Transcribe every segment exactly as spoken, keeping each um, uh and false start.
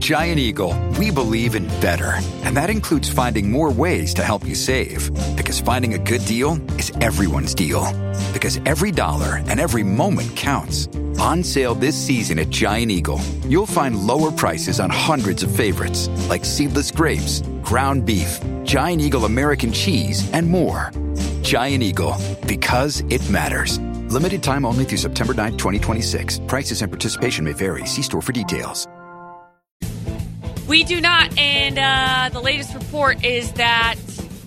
Giant Eagle, we believe in better. And that includes finding more ways to help you save. Because finding a good deal is everyone's deal. Because every dollar and every moment counts. On sale this season at Giant Eagle, you'll find lower prices on hundreds of favorites, like seedless grapes, ground beef, Giant Eagle American cheese, and more. Giant Eagle, because it matters. Limited time only through September ninth, twenty twenty-six. Prices and participation may vary. See store for details. We do not, and uh, the latest report is that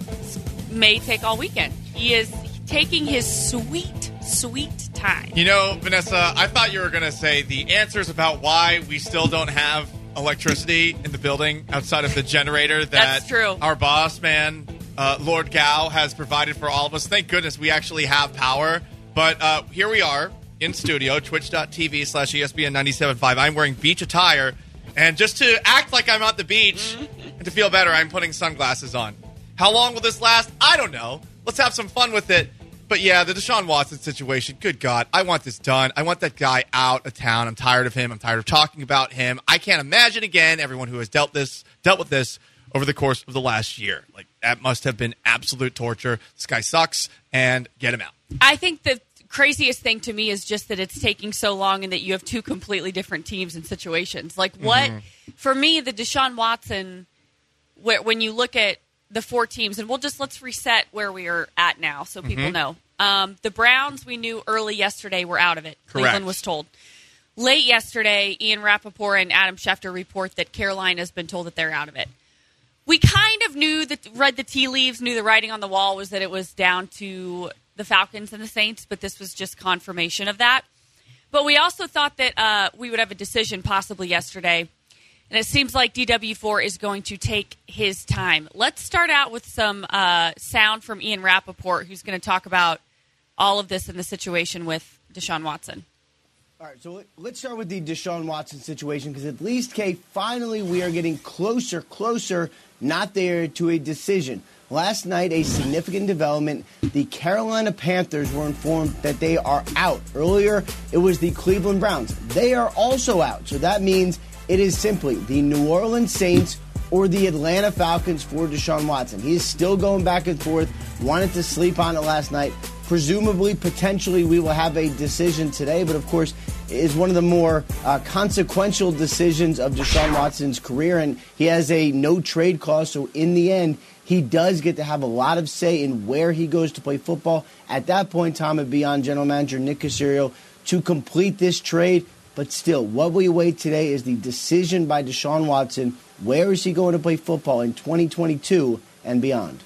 may take all weekend. He is taking his sweet, sweet time. You know, Vanessa, I thought you were going to say the answers about why we still don't have electricity in the building outside of the generator that That's true. Our boss man, uh, Lord Gao, has provided for all of us. Thank goodness we actually have power. But uh, here we are in studio, twitch.tv slash ESPN ninety-seven point five. I'm wearing beach attire. And just to act like I'm at the beach and to feel better, I'm putting sunglasses on. How long will this last? I don't know. Let's have some fun with it. But yeah, the Deshaun Watson situation, good God, I want this done. I want that guy out of town. I'm tired of him. I'm tired of talking about him. I can't imagine again everyone who has dealt this dealt with this over the course of the last year. Like, that must have been absolute torture. This guy sucks, and get him out. I think the craziest thing to me is just that it's taking so long and that you have two completely different teams and situations. Like, what, mm-hmm. for me, the Deshaun Watson, where, when you look at the four teams, and we'll just, let's reset where we are at now so people mm-hmm. know. Um, the Browns, we knew early yesterday, were out of it. Correct. Cleveland was told. Late yesterday, Ian Rappaport and Adam Schefter report that Carolina has been told that they're out of it. We kind of knew that, read the tea leaves, knew the writing on the wall was that it was down to the Falcons and the Saints, but this was just confirmation of that. But we also thought that uh, we would have a decision possibly yesterday, and it seems like D W four is going to take his time. Let's start out with some uh, sound from Ian Rappaport, who's going to talk about all of this and the situation with Deshaun Watson. All right, so let's start with the Deshaun Watson situation, because at least, Kay, finally we are getting closer, closer, not there to a decision. Last night, a significant development. The Carolina Panthers were informed that they are out. Earlier, it was the Cleveland Browns. They are also out. So that means it is simply the New Orleans Saints or the Atlanta Falcons for Deshaun Watson. He is still going back and forth. Wanted to sleep on it last night. Presumably, potentially, we will have a decision today. But, of course, it is one of the more uh, consequential decisions of Deshaun Watson's career. And he has a no-trade clause. So, in the end, he does get to have a lot of say in where he goes to play football. At that point, Tom, it'd be on General Manager Nick Caserio to complete this trade. But still, what we await today is the decision by Deshaun Watson. Where is he going to play football in twenty twenty-two and beyond?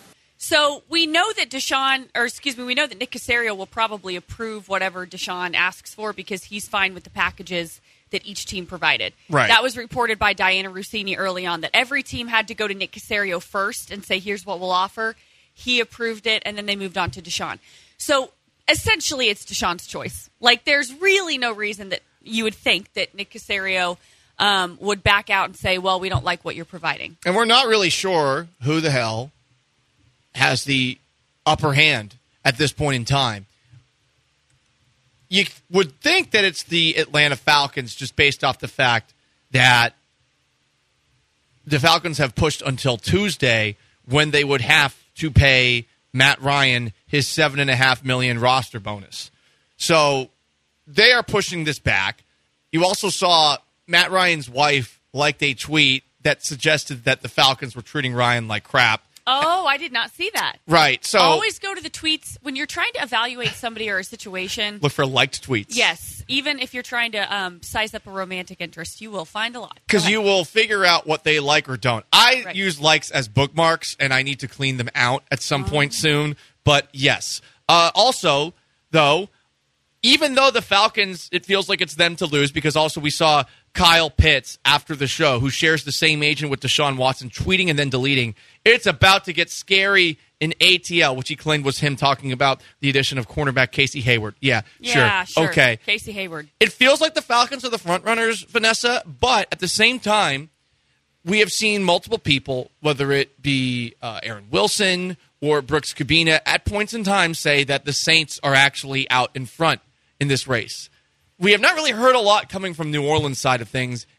So we know that Deshaun, or excuse me, we know that Nick Caserio will probably approve whatever Deshaun asks for because he's fine with the packages that each team provided. Right. That was reported by Diana Rossini early on, that every team had to go to Nick Caserio first and say, here's what we'll offer. He approved it, and then they moved on to Deshaun. So essentially it's Deshaun's choice. Like, there's really no reason that you would think that Nick Caserio um, would back out and say, well, we don't like what you're providing. And we're not really sure who the hell has the upper hand at this point in time. You would think that it's the Atlanta Falcons just based off the fact that the Falcons have pushed until Tuesday when they would have to pay Matt Ryan his seven point five million dollars roster bonus. So they are pushing this back. You also saw Matt Ryan's wife liked a tweet that suggested that the Falcons were treating Ryan like crap. Oh, I did not see that. Right. So always go to the tweets when you're trying to evaluate somebody or a situation. Look for liked tweets. Yes. Even if you're trying to um, size up a romantic interest, you will find a lot. Because you will figure out what they like or don't. I right. use likes as bookmarks, and I need to clean them out at some oh. point soon. But yes. Uh, also, though, even though the Falcons, it feels like it's them to lose, because also we saw Kyle Pitts after the show, who shares the same agent with Deshaun Watson, tweeting and then deleting. It's about to get scary in A T L, which he claimed was him talking about the addition of cornerback Casey Hayward. Yeah, yeah sure. sure. Okay. Casey Hayward. It feels like the Falcons are the front runners, Vanessa, but at the same time, we have seen multiple people, whether it be uh, Aaron Wilson or Brooks Kubina, at points in time say that the Saints are actually out in front in this race. We have not really heard a lot coming from New Orleans side of things,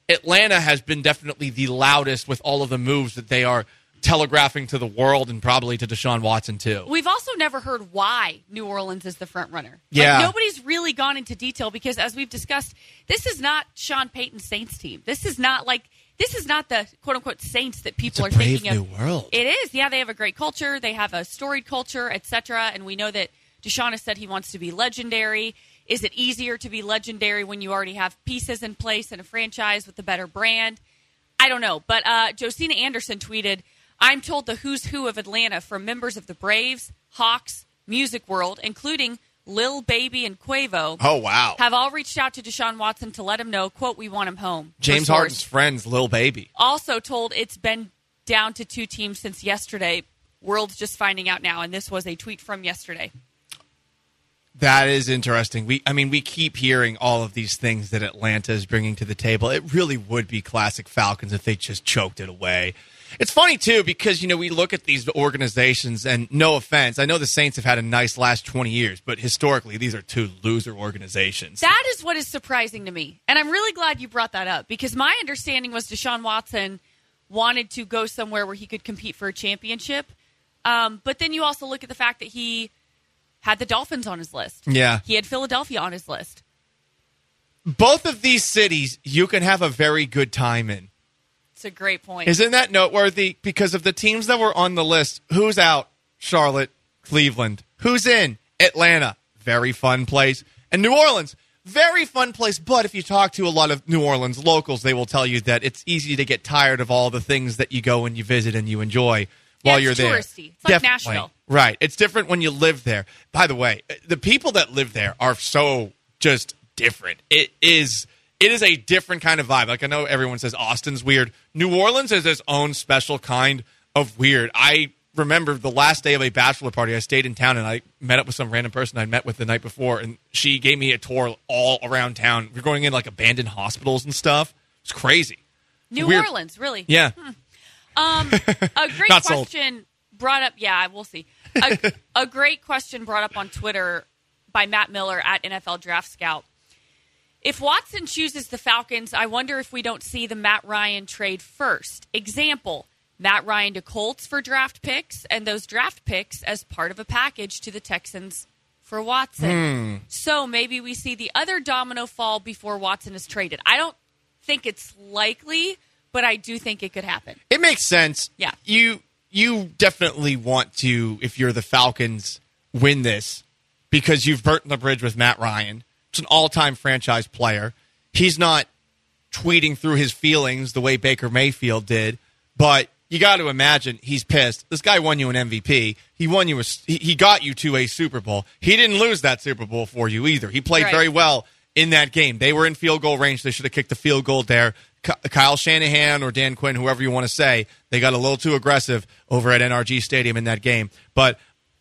Atlanta has been definitely the loudest with all of the moves that they are telegraphing to the world and probably to Deshaun Watson too. We've also never heard why New Orleans is the front runner. Yeah. Like, nobody's really gone into detail because, as we've discussed, this is not Sean Payton's Saints team. This is not like this is not the quote unquote Saints that people it's a are brave thinking new of. world. It is. Yeah, they have a great culture. They have a storied culture, et cetera. And we know that Deshaun has said he wants to be legendary. Is it easier to be legendary when you already have pieces in place and a franchise with a better brand? I don't know. But uh, Josina Anderson tweeted, I'm told the who's who of Atlanta from members of the Braves, Hawks, Music World, including Lil Baby and Quavo, Oh, wow. have all reached out to Deshaun Watson to let him know, quote, we want him home. James For source. Harden's friends, Lil Baby. Also told it's been down to two teams since yesterday. World's just finding out now, and this was a tweet from yesterday. That is interesting. We, I mean, we keep hearing all of these things that Atlanta is bringing to the table. It really would be classic Falcons if they just choked it away. It's funny, too, because, you know, we look at these organizations, and no offense, I know the Saints have had a nice last twenty years, but historically, these are two loser organizations. That is what is surprising to me, and I'm really glad you brought that up, because my understanding was Deshaun Watson wanted to go somewhere where he could compete for a championship, um, but then you also look at the fact that he had the Dolphins on his list. Yeah. He had Philadelphia on his list. Both of these cities you can have a very good time in. It's a great point. Isn't that noteworthy? Because of the teams that were on the list, who's out? Charlotte, Cleveland. Who's in? Atlanta. Very fun place. And New Orleans. Very fun place. But if you talk to a lot of New Orleans locals, they will tell you that it's easy to get tired of all the things that you go and you visit and you enjoy Yeah, while it's you're there. touristy. It's like Definitely. Nashville. Right. It's different when you live there. By the way, the people that live there are so just different. It is... It is a different kind of vibe. Like, I know everyone says Austin's weird. New Orleans is its own special kind of weird. I remember the last day of a bachelor party, I stayed in town, and I met up with some random person I'd met with the night before, and she gave me a tour all around town. We're going in, like, abandoned hospitals and stuff. It's crazy. New Weird. Orleans, really? Yeah. Hmm. Um, a great Not sold. question brought up. Yeah, we'll see. A, a great question brought up on Twitter by Matt Miller at N F L Draft Scout. If Watson chooses the Falcons, I wonder if we don't see the Matt Ryan trade first. Example, Matt Ryan to Colts for draft picks, and those draft picks as part of a package to the Texans for Watson. Hmm. So maybe we see the other domino fall before Watson is traded. I don't think it's likely, but I do think it could happen. It makes sense. Yeah. You you definitely want to, if you're the Falcons, win this because you've burnt the bridge with Matt Ryan. It's an all-time franchise player. He's not tweeting through his feelings the way Baker Mayfield did, but you got to imagine he's pissed. This guy won you an M V P. He won you a, he got you to a Super Bowl. He didn't lose that Super Bowl for you either. He played Right. very well in that game. They were in field goal range. They should have kicked the field goal there. Kyle Shanahan or Dan Quinn, whoever you want to say, they got a little too aggressive over at N R G Stadium in that game. But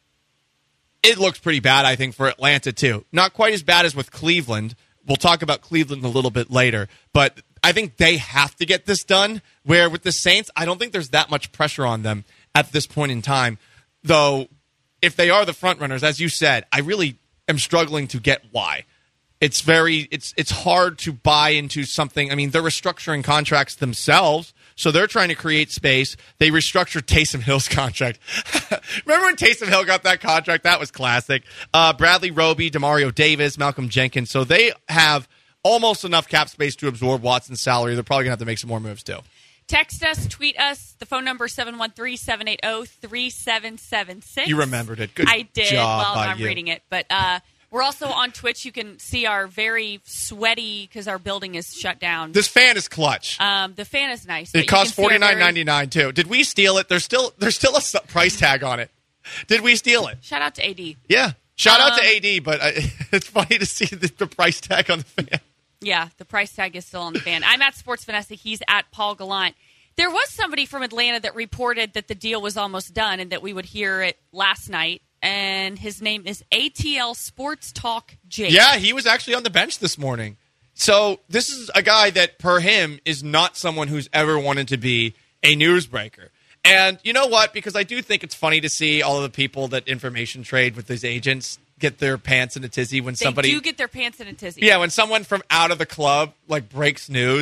it looks pretty bad, I think, for Atlanta, too. Not quite as bad as with Cleveland. We'll talk about Cleveland a little bit later. But I think they have to get this done, where with the Saints, I don't think there's that much pressure on them at this point in time. Though, if they are the front runners, as you said, I really am struggling to get why. It's very, it's it's hard to buy into something. I mean, they're restructuring contracts themselves, so they're trying to create space. They restructured Taysom Hill's contract. Remember when Taysom Hill got that contract? That was classic. Uh, Bradley Roby, Demario Davis, Malcolm Jenkins. So they have almost enough cap space to absorb Watson's salary. They're probably going to have to make some more moves, too. Text us, tweet us. The phone number is seven one three, seven eight zero, three seven seven six. You remembered it. Good I did. job Well, by I'm you. reading it. But uh, we're also on Twitch. You can see our very sweaty, because our building is shut down. This fan is clutch. Um, the fan is nice. but It you costs can see our forty nine very- ninety nine too. Did we steal it? There's still there's still a su- price tag on it. Did we steal it? Shout out to A D. Yeah. Shout out Um, to A D, but I, it's funny to see the, the price tag on the fan. Yeah, the price tag is still on the fan. I'm at Sports Vanessa. He's at Paul Gallant. There was somebody from Atlanta that reported that the deal was almost done and that we would hear it last night. And his name is A T L Sports Talk Jake. Yeah, he was actually on the bench this morning. So this is a guy that, per him, is not someone who's ever wanted to be a newsbreaker. And you know what? Because I do think it's funny to see all of the people that information trade with these agents get their pants in a tizzy when They somebody... do get their pants in a tizzy. Yeah, when someone from out of the club like breaks news,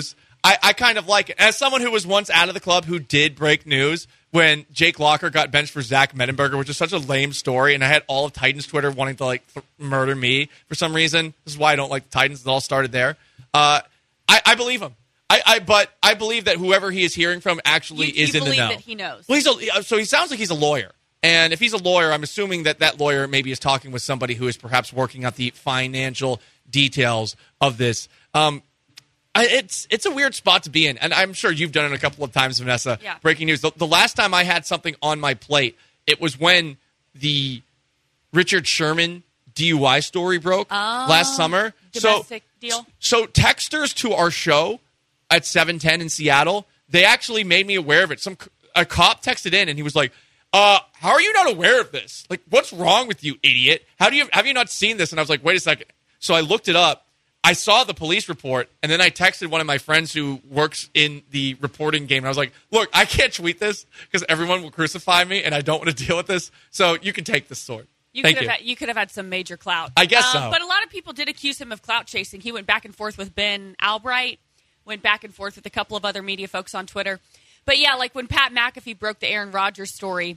I, I kind of like it. As someone who was once out of the club who did break news when Jake Locker got benched for Zach Mettenberger, which is such a lame story, and I had all of Titans Twitter wanting to like th- murder me for some reason. This is why I don't like the Titans. It all started there. Uh, I, I believe him. I, I but I believe that whoever he is hearing from actually You, is you in the know. believe that he knows. Well, he's a, so he sounds like he's a lawyer. And if he's a lawyer, I'm assuming that that lawyer maybe is talking with somebody who is perhaps working out the financial details of this. Um, I, it's it's a weird spot to be in, and I'm sure you've done it a couple of times, Vanessa. Yeah. Breaking news. The, the last time I had something on my plate, it was when the Richard Sherman D U I story broke Oh, last summer. Domestic so, deal. So texters to our show at seven ten in Seattle, they actually made me aware of it. Some a cop texted in, and he was like, Uh, how are you not aware of this? Like, what's wrong with you, idiot? How do you have you not seen this? And I was like, wait a second. So I looked it up. I saw the police report, and then I texted one of my friends who works in the reporting game. And I was like, look, I can't tweet this because everyone will crucify me, and I don't want to deal with this. So you can take this sword. You Thank could you. have had, you could have had some major clout. I guess Um, so. But a lot of people did accuse him of clout chasing. He went back and forth with Ben Albright, went back and forth with a couple of other media folks on Twitter. But yeah, like when Pat McAfee broke the Aaron Rodgers story,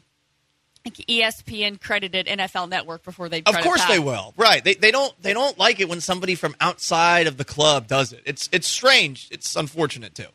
E S P N credited N F L Network before they. Of course they will. Right. They they don't they don't like it when somebody from outside of the club does it. It's it's strange. It's unfortunate too.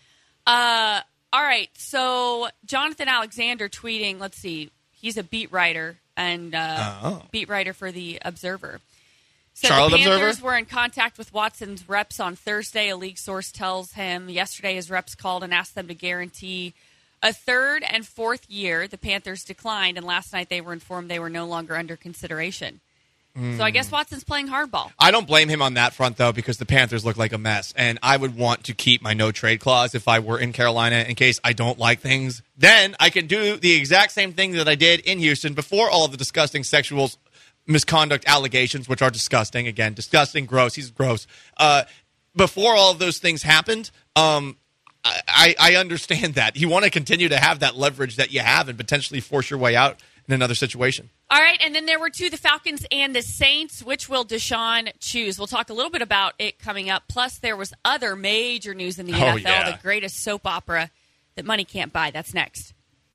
Uh, all right. So Jonathan Alexander tweeting. Let's see. He's a beat writer and uh, Oh. beat writer for the Observer. So Charlotte the Panthers Observer? were in contact with Watson's reps on Thursday. A league source tells him yesterday his reps called and asked them to guarantee a third and fourth year. The Panthers declined, and last night they were informed they were no longer under consideration. So I guess Watson's playing hardball. I don't blame him on that front, though, because the Panthers look like a mess, and I would want to keep my no-trade clause if I were in Carolina in case I don't like things. Then I can do the exact same thing that I did in Houston before all of the disgusting sexual misconduct allegations, which are disgusting. Again, disgusting, gross. He's gross. Uh, before all of those things happened, um, I, I understand that. You want to continue to have that leverage that you have and potentially force your way out in another situation. All right, and then there were two, the Falcons and the Saints. Which will Deshaun choose? We'll talk a little bit about it coming up. Plus, there was other major news in the Oh, N F L, yeah. the greatest soap opera that money can't buy. That's next.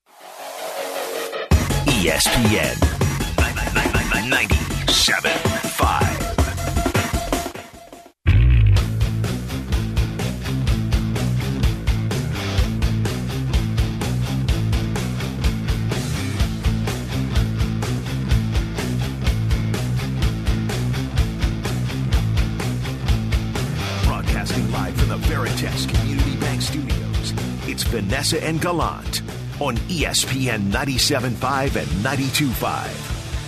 E S P N ninety-seven point five. Broadcasting live from the Veritas Community Bank Studios, it's Vanessa and Gallant on E S P N ninety-seven point five and ninety-two point five.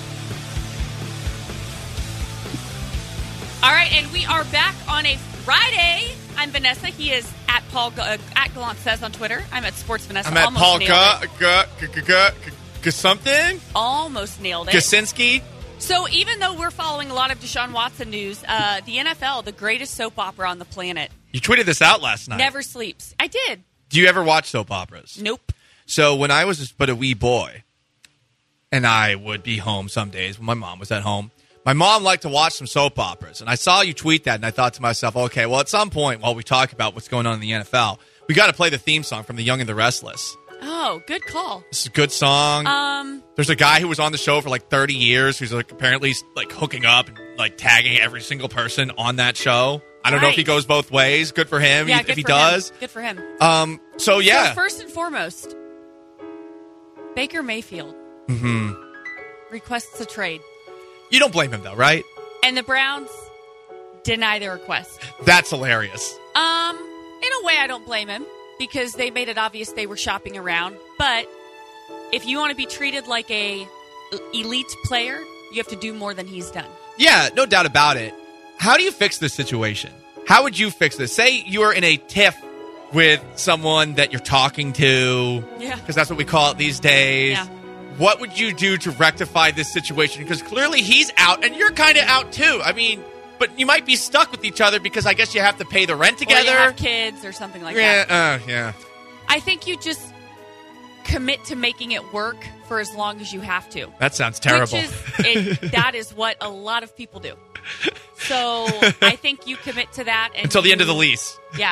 All right, and we are back on a Friday. I'm Vanessa. He is at Paul uh, at Gallant Says on Twitter. I'm at Sports Vanessa. I'm at Almost Paul nailed G- it. G- G- G- G- something? Almost nailed it. Gasinski? So even though we're following a lot of Deshaun Watson news, uh, the N F L, the greatest soap opera on the planet, You tweeted this out last night. never sleeps. I did. Do you ever watch soap operas? Nope. So when I was just but a wee boy, and I would be home some days when my mom was at home, my mom liked to watch some soap operas. And I saw you tweet that, and I thought to myself, okay, well, at some point while we talk about what's going on in the N F L, we got to play the theme song from The Young and the Restless. Oh, good call. This is a good song. Um, There's a guy who was on the show for like thirty years who's like apparently like hooking up and like tagging every single person on that show. I don't know if he Nice. goes both ways. Good for him yeah, if good he for does. him. Good for him. Um, so yeah. So first and foremost, Baker Mayfield hmm requests a trade, You don't blame him though, right? and the Browns deny the request. That's hilarious. Um, in a way, I don't blame him because they made it obvious they were shopping around. But if you want to be treated like a elite player, you have to do more than he's done. Yeah, no doubt about it. How do you fix this situation? How would you fix this? Say you're in a tiff with someone that you're talking to, Yeah. because that's what we call it these days. Yeah. What would you do to rectify this situation? Because clearly he's out and you're kind of out too. I mean, but you might be stuck with each other because I guess you have to pay the rent Or you together. have kids or something like yeah, that. uh, yeah. I think you just commit to making it work for as long as you have to. That sounds terrible. Which is, it, that is what a lot of people do. So I think you commit to that and Until the you- end of the lease. Yeah.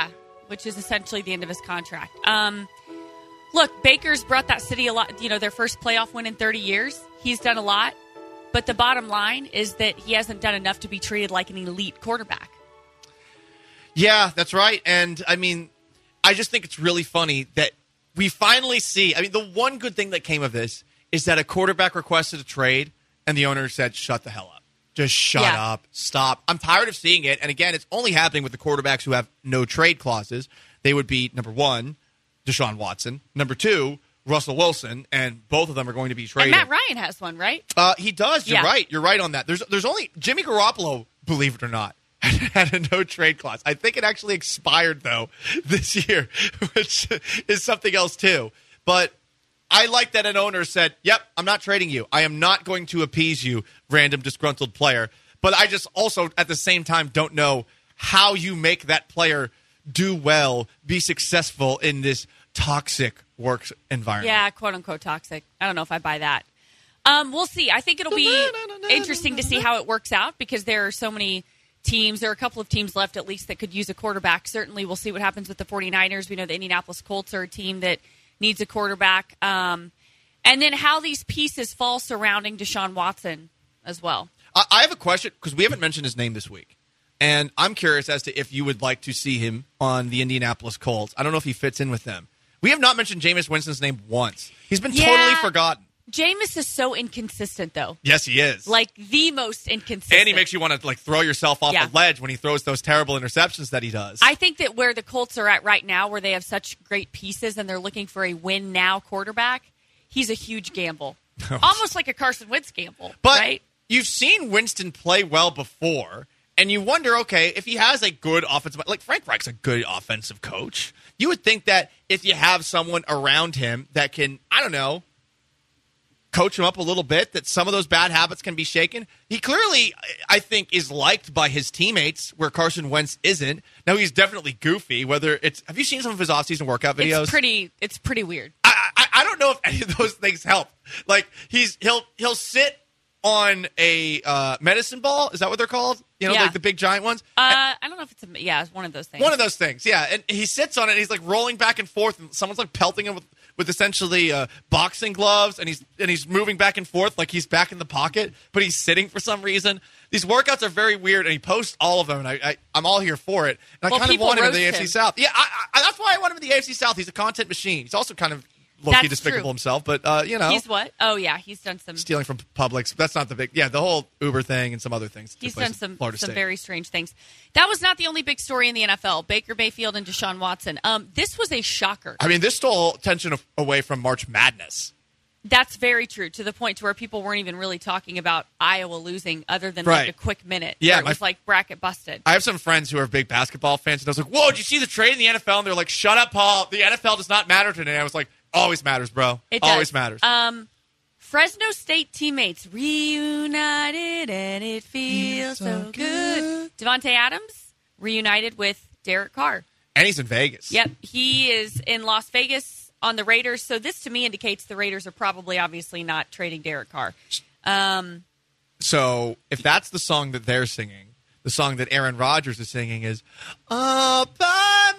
which is essentially the end of his contract. Um, look, Baker's brought that city a lot, you know, their first playoff win in thirty years. He's done a lot. But the bottom line is that he hasn't done enough to be treated like an elite quarterback. Yeah, that's right. And, I mean, I just think it's really funny that we finally see – I mean, the one good thing that came of this is that a quarterback requested a trade, and the owner said, shut the hell up. Just shut Yeah. up. Stop. I'm tired of seeing it. And, again, it's only happening with the quarterbacks who have no trade clauses. They would be, number one, Deshaun Watson. Number two, Russell Wilson, and both of them are going to be traded. And Matt Ryan has one, right? Uh, he does. You're Yeah. right. You're right on that. There's there's only Jimmy Garoppolo, believe it or not, had a no trade clause. I think it actually expired though this year, which is something else too. But I like that an owner said, "Yep, I'm not trading you. I am not going to appease you, random disgruntled player." But I just also at the same time don't know how you make that player do well, be successful in this toxic work environment. Yeah, quote unquote toxic. I don't know if I buy that. Um, we'll see. I think it'll be interesting to see how it works out because there are so many teams. There are a couple of teams left at least that could use a quarterback. Certainly we'll see what happens with the 49ers. We know the Indianapolis Colts are a team that needs a quarterback. Um, and then how these pieces fall surrounding Deshaun Watson as well. I, I have a question because we haven't mentioned his name this week. And I'm curious as to if you would like to see him on the Indianapolis Colts. I don't know if he fits in with them. We have not mentioned Jameis Winston's name once. He's been Yeah. totally forgotten. Jameis is so inconsistent, though. Yes, he is. Like, the most inconsistent. And he makes you want to like throw yourself off Yeah. the ledge when he throws those terrible interceptions that he does. I think that where the Colts are at right now, where they have such great pieces and they're looking for a win-now quarterback, he's a huge gamble. Almost like a Carson Wentz gamble, but right? you've seen Winston play well before, and you wonder, okay, if he has a good offensive – like Frank Reich's a good offensive coach. You would think that if you have someone around him that can, I don't know, coach him up a little bit, that some of those bad habits can be shaken. He clearly, I think, is liked by his teammates where Carson Wentz isn't. Now, he's definitely goofy, whether it's – have you seen some of his offseason workout videos? It's pretty, it's pretty weird. I, I, I don't know if any of those things help. Like, he's he'll he'll sit on a uh, medicine ball. Is that what they're called? You know, Yeah. like the big giant ones? Uh, I don't know if it's a, yeah, it's one of those things. One of those things, yeah. And he sits on it, and he's like rolling back and forth, and someone's like pelting him with, with essentially uh, boxing gloves, and he's and he's moving back and forth like he's back in the pocket, but he's sitting for some reason. These workouts are very weird, and he posts all of them, and I, I, I'm all here for it. And I Well, kind of people want him in roast the A F C him. South. Yeah, I, I, that's why I want him in the A F C South. He's a content machine. He's also kind of low-key That's despicable true. himself, but, uh, you know. He's what? Oh, yeah, he's done some. Stealing from Publix. That's not the big... Yeah, the whole Uber thing and some other things. took He's place done in some Florida some State. very strange things. That was not the only big story in the N F L. Baker Mayfield and Deshaun Watson. Um, this was a shocker. I mean, this stole attention of, away from March Madness. That's very true, to the point to where people weren't even really talking about Iowa losing other than Right. like a quick minute. Yeah, where it my- was like bracket busted. I have some friends who are big basketball fans, and I was like, whoa, did you see the trade in the N F L? And they're like, shut up, Paul. The N F L does not matter today. I was like, always matters, bro. It does. Always matters. Um, Fresno State teammates reunited, and it feels so good. Devontae Adams reunited with Derek Carr. and he's in Vegas. Yep, he is in Las Vegas on the Raiders. So this to me indicates the Raiders are probably obviously not trading Derek Carr. Um, So if that's the song that they're singing, the song that Aaron Rodgers is singing is "All by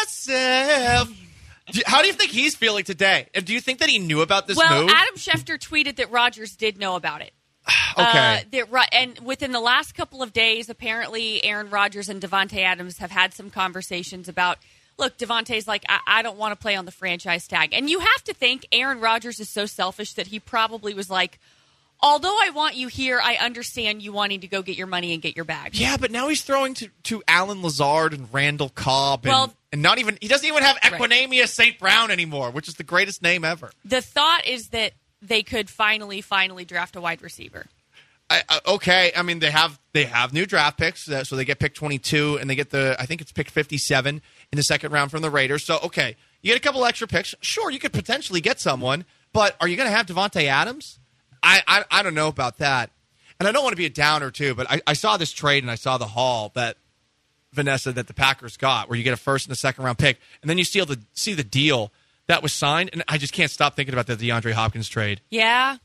Myself." Do you- How do you think he's feeling today? And do you think that he knew about this well, move? Adam Schefter tweeted that Rodgers did know about it. okay. Uh, that, Ro- and within the last couple of days, apparently Aaron Rodgers and Devontae Adams have had some conversations about, look, Devontae's like, I, I don't want to play on the franchise tag. And you have to think Aaron Rodgers is so selfish that he probably was like, although I want you here, I understand you wanting to go get your money and get your bag. Yeah, but now he's throwing to, to Alan Lazard and Randall Cobb. And, Well- and not even, he doesn't even have Right. Equinamia Saint Brown anymore, which is the greatest name ever. The thought is that they could finally, finally draft a wide receiver. I, I, okay, I mean they have they have new draft picks, uh, so they get pick twenty-two, and they get the I think it's pick fifty-seven in the second round from the Raiders. So okay, you get a couple extra picks. Sure, you could potentially get someone, but are you going to have Devontae Adams? I, I I don't know about that, and I don't want to be a downer too, but I, I saw this trade and I saw the haul that Vanessa that the Packers got, where you get a first and a second round pick, and then you see the see the deal that was signed, and I just can't stop thinking about the DeAndre Hopkins trade. Yeah.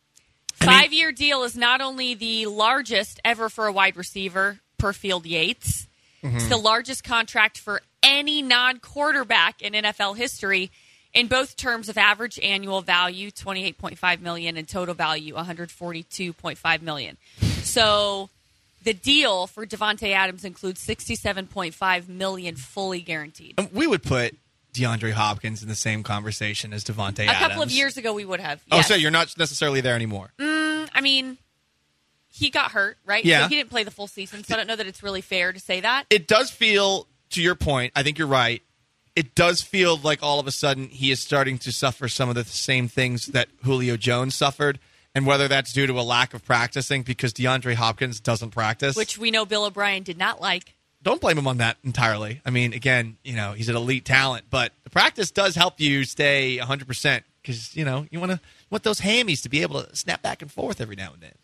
I mean- Five-year deal is not only the largest ever for a wide receiver per Field Yates, Mm-hmm. it's the largest contract for any non-quarterback in N F L history in both terms of average annual value, twenty-eight point five million dollars, and total value, one hundred forty-two point five million dollars. So the deal for Davante Adams includes sixty-seven point five million dollars fully guaranteed. Um, we would put DeAndre Hopkins in the same conversation as Davante Adams. A couple of years ago, we would have. Oh, Yes. so you're not necessarily there anymore. Mm, I mean, he got hurt, right? Yeah. So he didn't play the full season, so I don't know that it's really fair to say that. It does feel, to your point, I think you're right. It does feel like all of a sudden he is starting to suffer some of the same things that Julio Jones suffered, and whether that's due to a lack of practicing because DeAndre Hopkins doesn't practice. Which we know Bill O'Brien did not like. Don't blame him on that entirely. I mean, again, you know, he's an elite talent, but the practice does help you stay one hundred percent because, you know, you want to want those hammies to be able to snap back and forth every now and then.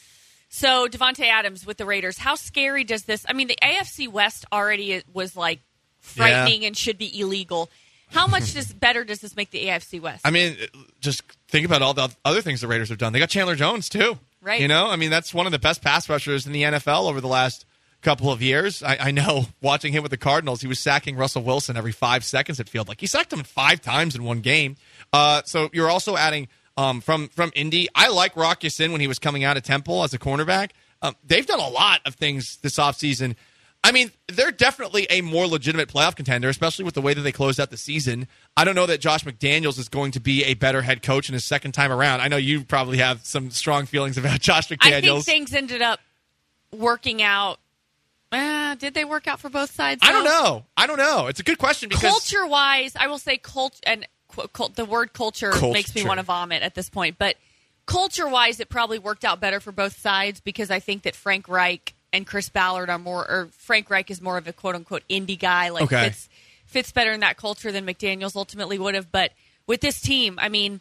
So Davante Adams with the Raiders, how scary does this? I mean, the A F C West already was like frightening Yeah. and should be illegal. How much does, better does this make the A F C West? I mean, just think about all the other things the Raiders have done. They got Chandler Jones, too. Right. You know, I mean, that's one of the best pass rushers in the N F L over the last couple of years. I, I know watching him with the Cardinals, he was sacking Russell Wilson every five seconds, it felt like. He sacked him five times in one game. Uh, so you're also adding um, from, from Indy. I like Rock Ya-Sin when he was coming out of Temple as a cornerback. Um, they've done a lot of things this offseason. I mean, they're definitely a more legitimate playoff contender, especially with the way that they closed out the season. I don't know that Josh McDaniels is going to be a better head coach in his second time around. I know you probably have some strong feelings about Josh McDaniels. I think things ended up working out. Uh, did they work out for both sides? I don't though? know. I don't know. It's a good question because Culture-wise, I will say culture, and qu- cult, the word culture, Culture. makes me want to vomit at this point. But culture-wise, it probably worked out better for both sides because I think that Frank Reich and Chris Ballard are more, or Frank Reich is more of a quote-unquote indie guy, like Okay. fits fits better in that culture than McDaniels ultimately would have. But with this team, I mean,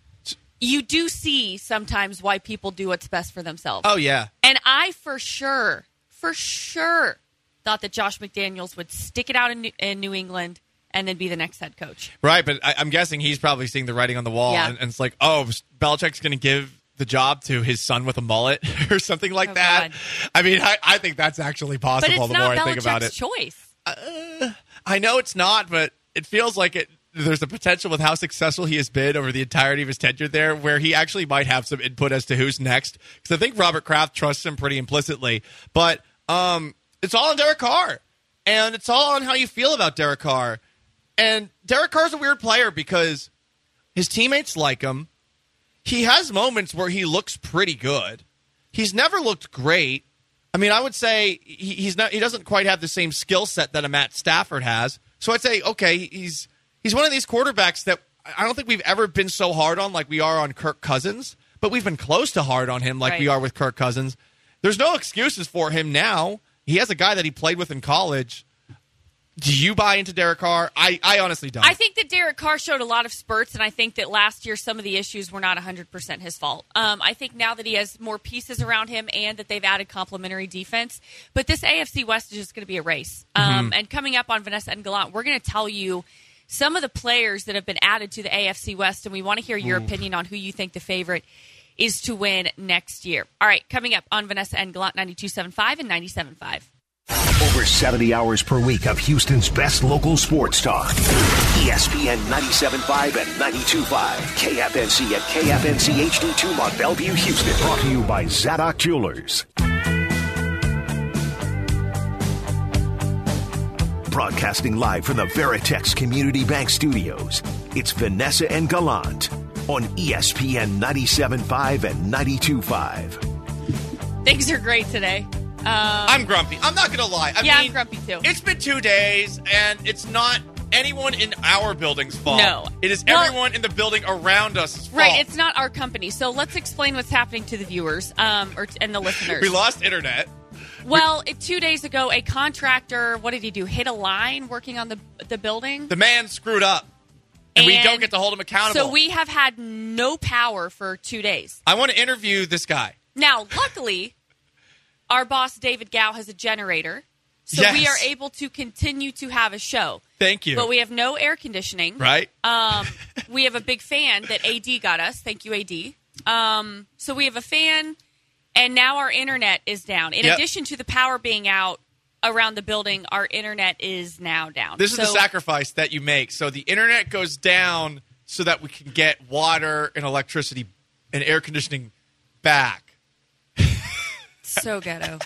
you do see sometimes why people do what's best for themselves. oh yeah, And I for sure, for sure, thought that Josh McDaniels would stick it out in New, in New England and then be the next head coach. right. But I, I'm guessing he's probably seeing the writing on the wall, Yeah. and, and it's like, oh, Belichick's going to give the job to his son with a mullet or something like Oh, that. God. I mean, I, I think that's actually possible. But it's the more not I think about Belichick's it, choice. Uh, I know it's not, but it feels like it. There's a potential with how successful he has been over the entirety of his tenure there, where he actually might have some input as to who's next. Because I think Robert Kraft trusts him pretty implicitly, but um, it's all on Derek Carr, and it's all on how you feel about Derek Carr. And Derek Carr's a weird player because his teammates like him. He has moments where he looks pretty good. He's never looked great. I mean, I would say he, he's not. He doesn't quite have the same skill set that a Matt Stafford has. So I'd say, okay, he's he's one of these quarterbacks that I don't think we've ever been so hard on like we are on Kirk Cousins, but we've been close to hard on him like Right. we are with Kirk Cousins. There's no excuses for him now. He has a guy that he played with in college. Do you buy into Derek Carr? I, I honestly don't. I think that Derek Carr showed a lot of spurts, and I think that last year some of the issues were not one hundred percent his fault. Um, I think now that he has more pieces around him and that they've added complementary defense, but this A F C West is just going to be a race. Um, Mm-hmm. And coming up on Vanessa and Gallant, we're going to tell you some of the players that have been added to the A F C West, and we want to hear your Ooh. opinion on who you think the favorite is to win next year. All right, coming up on Vanessa and Gallant, ninety-two point seven five and ninety-seven point five. Over seventy hours per week of Houston's best local sports talk. E S P N ninety-seven point five and ninety-two point five. K F N C at K F N C H D two Mont Bellevue, Houston. Brought to you by Zadok Jewelers. Broadcasting live from the Veritex Community Bank Studios, it's Vanessa and Gallant on E S P N ninety-seven point five and ninety-two point five. Things are great today. Um, I'm grumpy. I'm not going to lie. I yeah, mean, I'm grumpy too. It's been two days, and it's not anyone in our building's fault. No. It is Well- everyone in the building around us' fault. Right, it's not our company. So let's explain what's happening to the viewers um, or and the listeners. We lost internet. Well, it, two days ago, a contractor, what did he do? Hit a line working on the the building. The man screwed up, and, we And don't get to hold him accountable. So we have had no power for two days. I want to interview this guy. Now, luckily, our boss, David Gow, has a generator. So Yes. we are able to continue to have a show. Thank you. But we have no air conditioning. Right? Um, we have a big fan that A D got us. Thank you, A D. Um, so we have a fan, and now our internet is down. In Yep. addition to the power being out, around the building, our internet is now down. This is so, the sacrifice that you make. So the internet goes down so that we can get water and electricity and air conditioning back. So ghetto.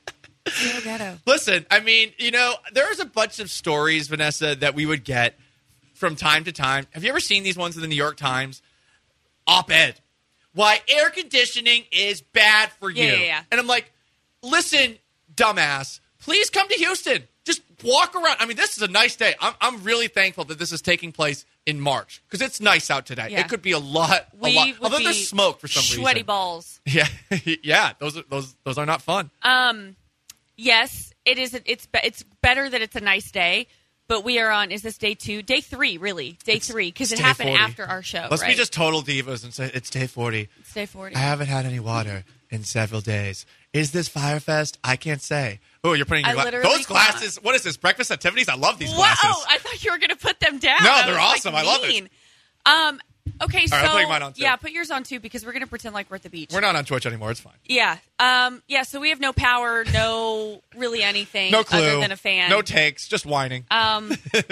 So ghetto. Listen, I mean, you know, there's a bunch of stories, Vanessa, that we would get from time to time. Have you ever seen these ones in the New York Times? Op-ed. Why air conditioning is bad for you. Yeah, yeah, yeah. And I'm like, listen, dumbass, please come to Houston. Just walk around. I mean, this is a nice day. I'm, I'm really thankful that this is taking place in March because it's nice out today. Yeah. It could be a lot. A We lot. would Although be there's smoke for some sweaty reason. balls. Yeah, yeah. Those are those those are not fun. Um, yes, it is. It's be- it's better that it's a nice day, but we are on. Is this day two? Day three, really? Day It's- three because it's it day happened forty. after our show. Let's right? be just total divas and say it's day forty. It's day forty. I haven't had any water in several days. Is this Firefest? I can't say. Oh, you're putting your I gla- literally those glasses. What is this? Breakfast at Tiffany's? I love these Wow! glasses. I thought you were going to put them down. No, I they're was, like, awesome. I love it. mean. Um. Okay, so right, I'm putting mine on, too. yeah, put yours on too because we're going to pretend like we're at the beach. We're not on Twitch anymore. It's fine. Yeah. Um. Yeah. So we have no power, no really anything No clue. other than a fan. No takes. Just whining. Um.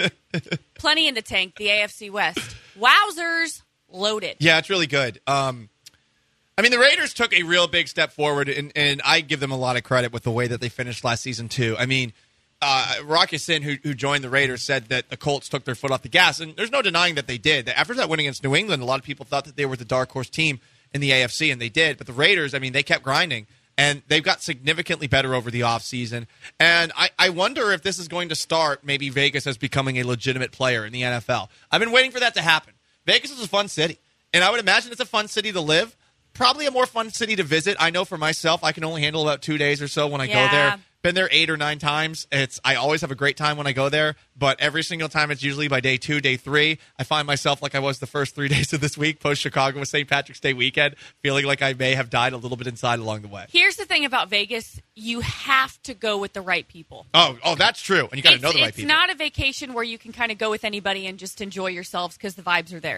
Plenty in the tank. The A F C West. Wowzers, loaded. Yeah, it's really good. Um, I mean, the Raiders took a real big step forward, and, and I give them a lot of credit with the way that they finished last season, too. I mean, uh, Rock Ya-Sin, who, who joined the Raiders, said that the Colts took their foot off the gas, and there's no denying that they did. After that win against New England, a lot of people thought that they were the dark horse team in the A F C, and they did. But the Raiders, I mean, they kept grinding, and they've got significantly better over the offseason. And I, I wonder if this is going to start maybe Vegas as becoming a legitimate player in the N F L. I've been waiting for that to happen. Vegas is a fun city, and I would imagine it's a fun city to live. Probably a more fun city to visit. I know for myself, I can only handle about two days or so when I Yeah. go there. Been there eight or nine times. It's I always have a great time when I go there, but every single time it's usually by day two, day three. I find myself like I was the first three days of this week, post-Chicago with Saint Patrick's Day weekend, feeling like I may have died a little bit inside along the way. Here's the thing about Vegas: you have to go with the right people. Oh, oh, that's true. And you got to It's, know the right it's people. not a vacation where you can kind of go with anybody and just enjoy yourselves because the vibes are there.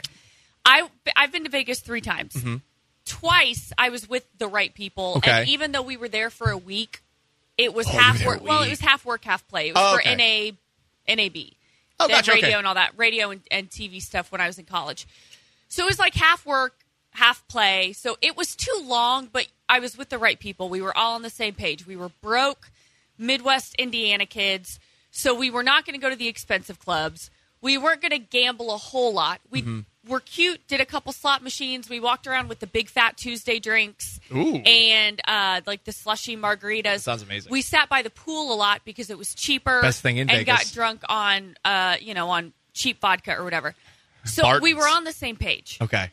I I've been to Vegas three times. Mm-hmm. Twice I was with the right people, Okay. and even though we were there for a week, it was Oh, you half were there work. a Well, it week. was half work, half play. It was Oh, for okay. N A N A B. Oh, They had gotcha, radio okay. and all that, radio and, and T V stuff when I was in college. So it was like half work, half play. So it was too long, but I was with the right people. We were all on the same page. We were broke Midwest Indiana kids, so we were not going to go to the expensive clubs. We weren't going to gamble a whole lot. We Mm-hmm. were cute, did a couple slot machines. We walked around with the big fat Tuesday drinks Ooh. and uh, like the slushy margaritas. Sounds amazing. We sat by the pool a lot because it was cheaper. Best thing in and Vegas. got drunk on, uh, you know, on cheap vodka or whatever. So Barton's. we were on the same page. Okay.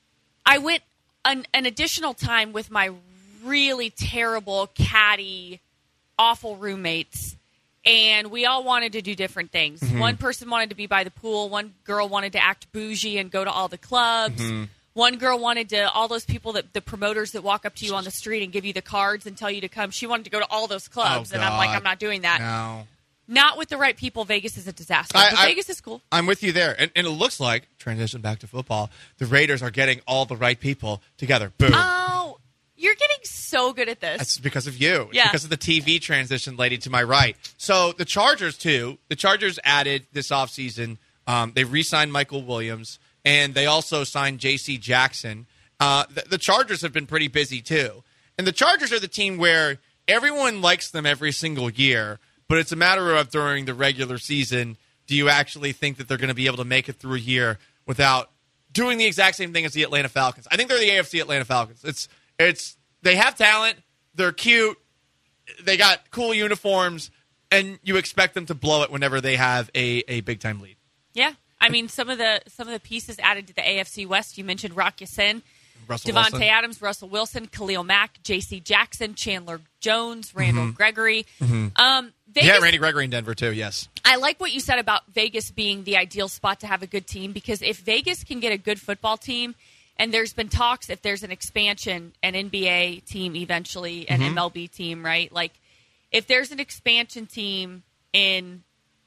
I went an, an additional time with my really terrible, catty, awful roommates, and we all wanted to do different things. Mm-hmm. One person wanted to be by the pool. One girl wanted to act bougie and go to all the clubs. Mm-hmm. One girl wanted to, all those people, that the promoters that walk up to you on the street and give you the cards and tell you to come. She wanted to go to all those clubs, Oh, and I'm like, God. I'm not doing that. No. Not with the right people. Vegas is a disaster. I- but I- Vegas is cool. I'm with you there. And, and it looks like, transition back to football, the Raiders are getting all the right people together. Boom. Oh, you're getting so good at this. That's because of you. It's Yeah. because of the T V transition, lady to my right. So the Chargers, too. The Chargers added this offseason. Um, they re-signed Michael Williams, and they also signed J C Jackson. Uh, the, the Chargers have been pretty busy, too. And the Chargers are the team where everyone likes them every single year, but it's a matter of during the regular season, do you actually think that they're going to be able to make it through a year without doing the exact same thing as the Atlanta Falcons? I think they're the A F C Atlanta Falcons. It's it's they have talent, they're cute, they got cool uniforms, and you expect them to blow it whenever they have a, a big time lead. Yeah, I mean some of the some of the pieces added to the A F C West. You mentioned Rock Ya-Sin, Russell Devontae Wilson. Adams, Russell Wilson, Khalil Mack, J C Jackson, Chandler Jones, Randall Mm-hmm. Gregory. Um, Vegas, Yeah, Randy Gregory in Denver too. Yes. I like what you said about Vegas being the ideal spot to have a good team, because if Vegas can get a good football team, and there's been talks if there's an expansion, an N B A team eventually, an Mm-hmm. M L B team, right? Like if there's an expansion team in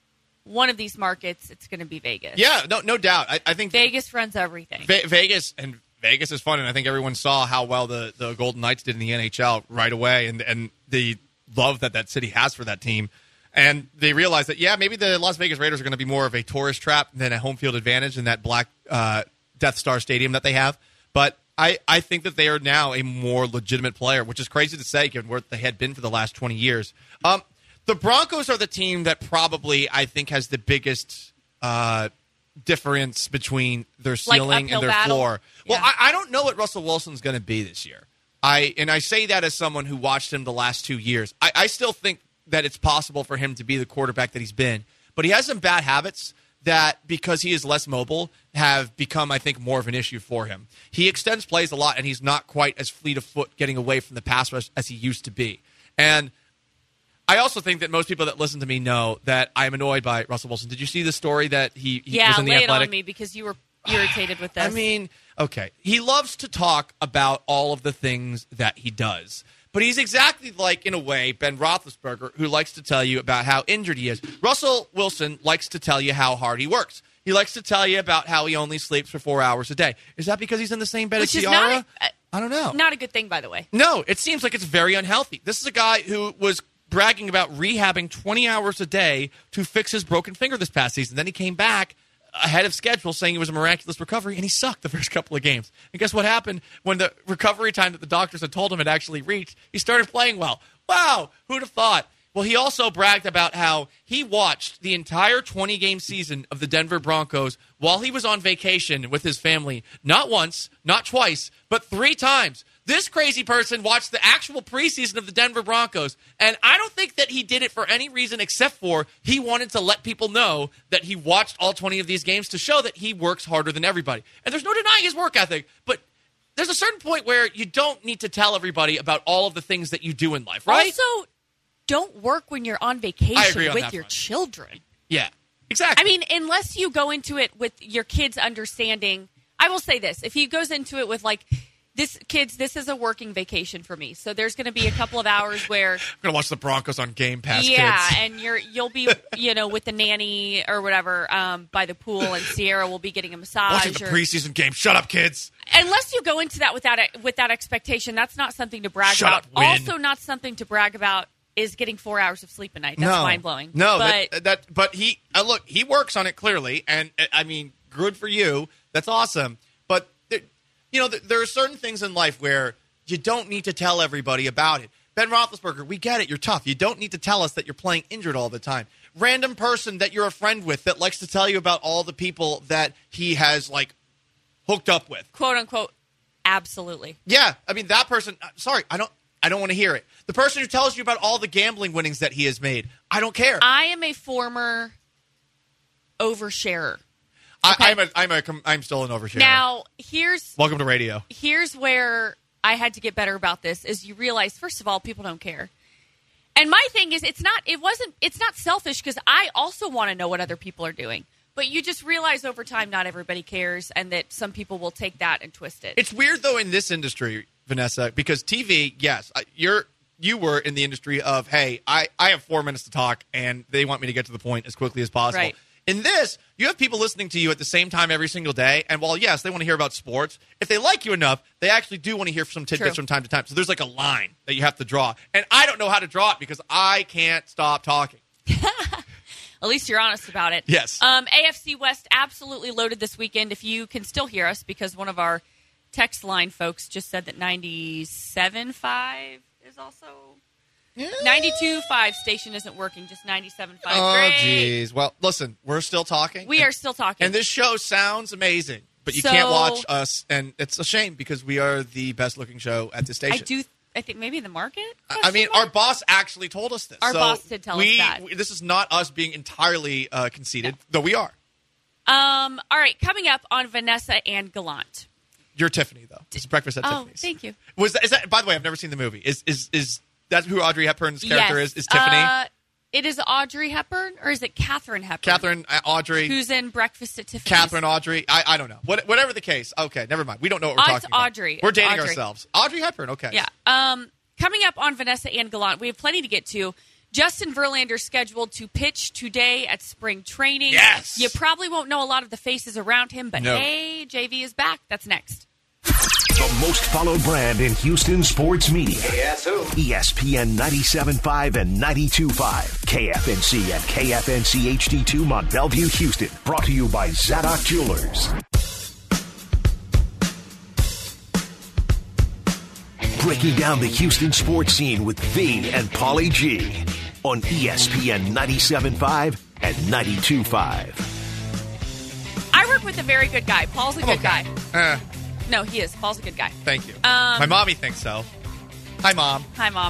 one of these markets, it's going to be Vegas. Yeah, no, no doubt. I, I think Vegas runs everything. Ve- Vegas and Vegas is fun, and I think everyone saw how well the, the Golden Knights did in the N H L right away, and and the love that that city has for that team. And they realized that, yeah, maybe the Las Vegas Raiders are going to be more of a tourist trap than a home field advantage in that black uh, Death Star Stadium that they have. But I, I think that they are now a more legitimate player, which is crazy to say given where they had been for the last twenty years. Um, the Broncos are the team that probably, I think, has the biggest uh, difference between their ceiling like and their battle. floor. Yeah. Well, I, I don't know what Russell Wilson's going to be this year. I And I say that as someone who watched him the last two years. I, I still think that it's possible for him to be the quarterback that he's been. But he has some bad habits that, because he is less mobile, have become, I think, more of an issue for him. He extends plays a lot, and he's not quite as fleet of foot getting away from the pass rush as he used to be. And I also think that most people that listen to me know that I'm annoyed by Russell Wilson. Did you see the story that he, he yeah, was in the lay Athletic? it on me because you were irritated with this. I mean, okay. He loves to talk about all of the things that he does. But he's exactly like, in a way, Ben Roethlisberger, who likes to tell you about how injured he is. Russell Wilson likes to tell you how hard he works. He likes to tell you about how he only sleeps for four hours a day. Is that because he's in the same bed Which as is Ciara? not a- I don't know. Not a good thing, by the way. No, it seems like it's very unhealthy. This is a guy who was bragging about rehabbing twenty hours a day to fix his broken finger this past season. Then he came back ahead of schedule saying it was a miraculous recovery, and he sucked the first couple of games. And guess what happened when the recovery time that the doctors had told him had actually reached? He started playing well. Wow, who'd have thought? Well, he also bragged about how he watched the entire twenty-game season of the Denver Broncos while he was on vacation with his family, not once, not twice, but three times. This crazy person watched the actual preseason of the Denver Broncos, and I don't think that he did it for any reason except for he wanted to let people know that he watched all twenty of these games to show that he works harder than everybody. And there's no denying his work ethic, but there's a certain point where you don't need to tell everybody about all of the things that you do in life, right? Also, don't work when you're on vacation I agree on with that your front. children. Yeah, exactly. I mean, unless you go into it with your kids understanding. I will say this. If he goes into it with, like, this, kids, this is a working vacation for me. So there's going to be a couple of hours where I'm going to watch the Broncos on Game Pass, yeah, kids. and you're you'll be, you know, with the nanny or whatever um, by the pool, and Sierra will be getting a massage. Watching the or, preseason game. Shut up, kids. unless you go into that with that with that expectation, that's not something to brag Shut about. up, win. Also, not something to brag about is getting four hours of sleep a night. That's no. mind blowing. No, but that, that but he uh, look, he works on it clearly, and uh, I mean, good for you. That's awesome. But there, you know, there, there are certain things in life where you don't need to tell everybody about it. Ben Roethlisberger, we get it. You're tough. You don't need to tell us that you're playing injured all the time. Random person that you're a friend with that likes to tell you about all the people that he has, like, hooked up with. quote unquote, absolutely. Yeah, I mean, that person, uh, sorry, I don't I don't want to hear it. The person who tells you about all the gambling winnings that he has made, I don't care. I am a former oversharer. I, okay. I'm a, I'm a, I'm still an oversharer. Now, here's Welcome to radio. here's where I had to get better about this. Is you realize, first of all, people don't care. And my thing is, it's not, it wasn't, it's not selfish because I also want to know what other people are doing. But you just realize over time, not everybody cares, and that some people will take that and twist it. It's weird though in this industry, Vanessa, because T V, yes, you're you were in the industry of, hey, I, I have four minutes to talk, and they want me to get to the point as quickly as possible. Right. In this, you have people listening to you at the same time every single day, and while, yes, they want to hear about sports, if they like you enough, they actually do want to hear some tidbits True. from time to time. So there's like a line that you have to draw. And I don't know how to draw it because I can't stop talking. At least you're honest about it. Yes. Um, A F C West absolutely loaded this weekend. If you can still hear us, because one of our text line folks just said that ninety-seven point five is also... ninety-two point five station isn't working, just ninety-seven point five. Oh, Great. jeez. Well, listen, we're still talking. We and, are still talking. And this show sounds amazing, but you So- can't watch us, and it's a shame because we are the best-looking show at this I station. do. I think maybe the market. I mean, our boss actually told us this. Our So boss did tell us we, that. we- this is not us being entirely uh, conceited, though we are. Um. All right. Coming up on Vanessa and Gallant. You're Tiffany, though. It's breakfast at Oh, Tiffany's. thank you. Was that, is that? By the way, I've never seen the movie. Is is is that who Audrey Hepburn's character yes. is? Is Tiffany? Uh, it is Audrey Hepburn, or is it Catherine Hepburn? Catherine, uh, Audrey, Who's in Breakfast at Tiffany's? Catherine, Audrey. I, I don't know. What, whatever the case. Okay, never mind. We don't know what we're Uh, talking it's about. Audrey. We're It's dating Audrey. ourselves. Audrey Hepburn. Okay. Yeah. Um. Coming up on Vanessa and Gallant, we have plenty to get to. Justin Verlander scheduled to pitch today at spring training. Yes. You probably won't know a lot of the faces around him, but No. hey, J V is back. That's next. The most followed brand in Houston sports media. Yes, who? E S P N ninety-seven point five and ninety-two point five. K F N C and K F N C H D two Mont Bellevue, Houston. Brought to you by Zadok Jewelers. Breaking down the Houston sports scene with V and Pauly G on E S P N ninety-seven point five and ninety-two point five. I work with a very good guy. Paul's a good Okay. guy. Uh, No, he is. Paul's a good guy. thank you. Um, My mommy thinks so. Hi, Mom. Hi, Mom.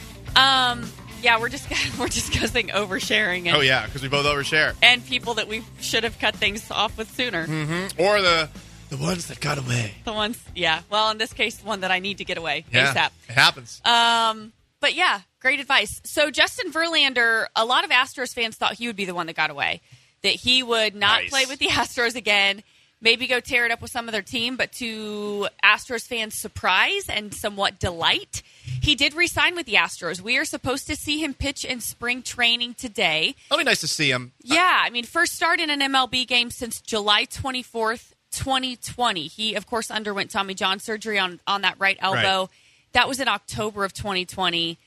Um, yeah, we're just we're discussing oversharing and, Oh, yeah, because we both overshare. and people that we should have cut things off with sooner. Mm-hmm. Or the the ones that got away. The ones, yeah. Well, in this case, the one that I need to get away Yeah, ASAP. it happens. Um, but yeah, great advice. So Justin Verlander, a lot of Astros fans thought he would be the one that got away, that he would not Nice. play with the Astros again, maybe go tear it up with some other team, but to Astros fans' surprise and somewhat delight, he did re-sign with the Astros. We are supposed to see him pitch in spring training today. It'll be nice to see him. Yeah, I mean, first start in an M L B game since July twenty-fourth, twenty twenty. He, of course, underwent Tommy John surgery on, on that right elbow. Right. That was in October of twenty twenty.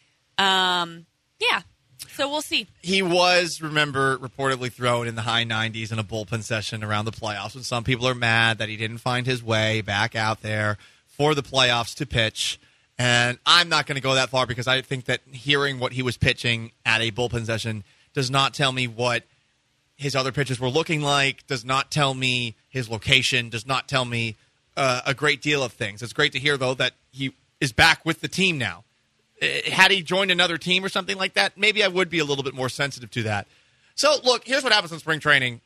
Um, yeah, so we'll see. He was, remember, reportedly thrown in the high nineties in a bullpen session around the playoffs, and some people are mad that he didn't find his way back out there for the playoffs to pitch. And I'm not going to go that far because I think that hearing what he was pitching at a bullpen session does not tell me what his other pitches were looking like, does not tell me his location, does not tell me uh, a great deal of things. It's great to hear, though, that he is back with the team now. Uh, Had he joined another team or something like that, maybe I would be a little bit more sensitive to that. So, look, here's what happens in spring training.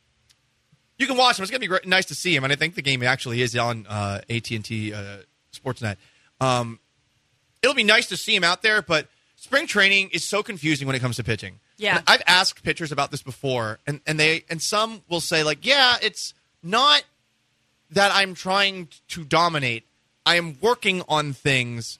You can watch him. It's going to be great, nice to see him, and I think the game actually is on uh, A T and T uh, Sportsnet. Um, it'll be nice to see him out there, but spring training is so confusing when it comes to pitching. Yeah. And I've asked pitchers about this before, and, and they and some will say, like, yeah, it's not that I'm trying to dominate. I am working on things,